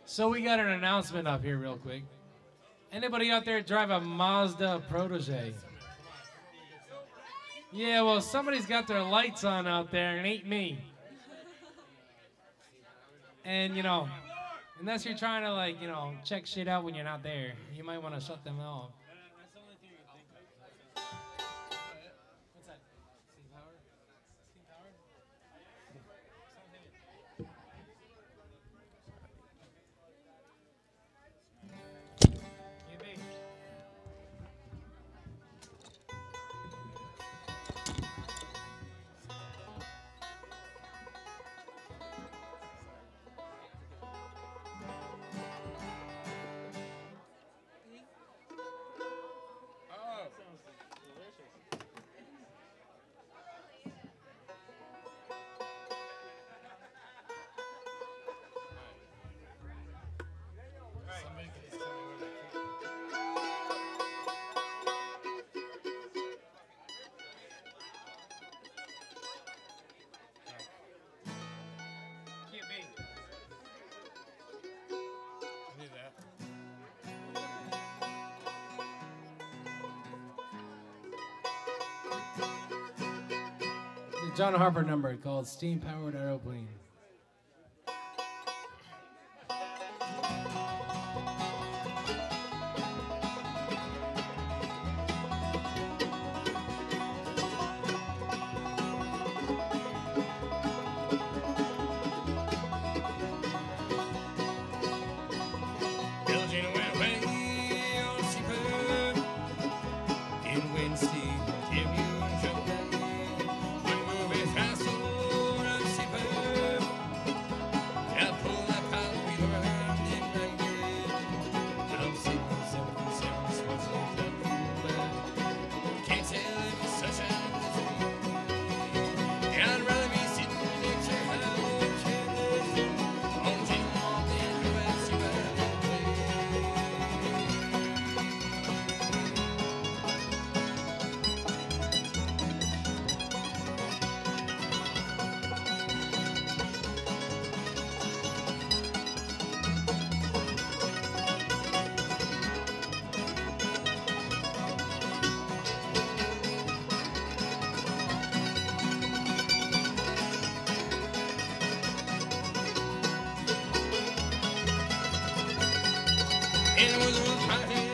So we got an announcement up here real quick. Anybody out there drive a Mazda Protege? Yeah, well, somebody's got their lights on out there and it ain't me. And, unless you're trying to, check shit out when you're not there, you might want to shut them off. What's that? Steam powered? Steam powered? QB. The John Harper number called Steam Powered Aeroplane. It was a rough